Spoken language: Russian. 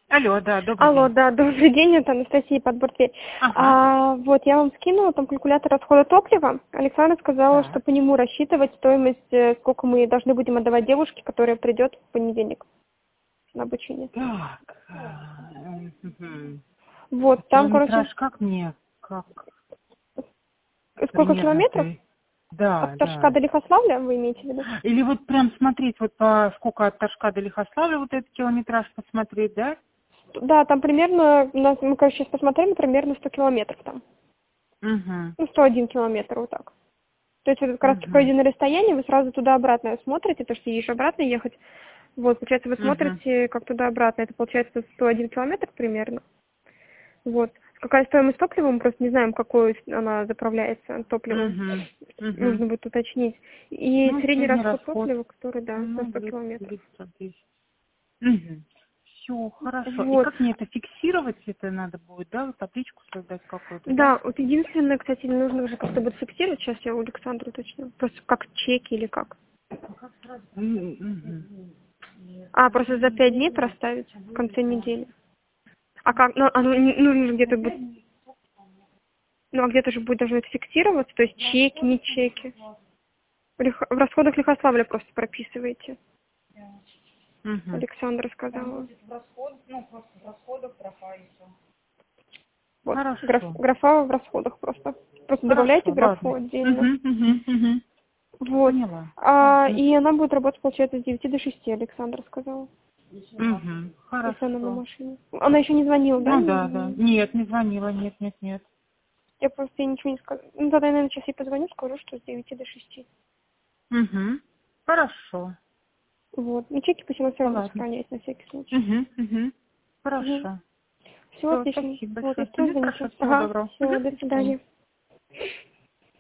Алло, да, добрый Алло, день. да, добрый день, это Анастасия Подбортвель. Ага, Вот я вам скинула там калькулятор расхода топлива. Александра сказала, что так, по нему рассчитывать стоимость, сколько мы должны будем отдавать девушке, которая придет в понедельник на обучение. так. А Вот, там, короче, километраж как мне, как сколько примерно километров? ты? Да, От Торжка да. до Лихославля вы имеете в виду? Или вот прям смотреть, вот по сколько от Торжка до Лихославля вот этот километраж посмотреть, да? Да, там примерно, мы, короче, сейчас посмотрели, примерно 100 километров там. Угу, 101 километр, вот так. То есть это как раз угу, пройденное расстояние, вы сразу туда-обратно смотрите, то что ей обратно ехать. Вот, получается, вы угу, смотрите как туда-обратно. Это получается 101 километр примерно. Вот. Какая стоимость топлива, мы просто не знаем, какую она заправляется топливом. угу, угу. Нужно будет уточнить. И Ну, средний средний расход расход, топлива, который, да, на ну, 100 километров. литр 10. Угу. Все, хорошо. И Вот. как мне это фиксировать, это надо будет, да, вот табличку создать какую-то, да? Да, вот единственное, кстати, нужно уже как-то будет фиксировать. Сейчас я у Александра уточню. Просто как чеки или как. Мгм. Просто за 5 дней проставить в конце недели. А как? Нужно где-то будет. А где-то же будет должно это фиксироваться, то есть чеки, не чеки. В расходах Лихославля просто прописываете. Мгм. Александра сказала. Вот, Хорошо. графа в расходах просто. Просто добавляйте Хорошо, графу ладно. отдельно. Мгм, мгм, мгм. Вот. Поняла. Ясно. И она будет работать, получается, с 9 до 6, Александра сказала. Мгм. Если она на Хорошо. машине. Она еще не звонила, да? Ну да, да. Нет, не звонила, нет, нет, нет. Я просто ей ничего не сказала. Ну, тогда я, наверное, сейчас ей позвоню, скажу, что с 9 до 6. Угу. Хорошо. Вот. И чеки пусть она все Ну равно ладно. сохраняет на всякий случай. Угу, угу. Хорошо. Все Все, отлично. спасибо Вот, большое. если что, Хорошо, звоните. всего доброго. Все, до До свидания. свидания.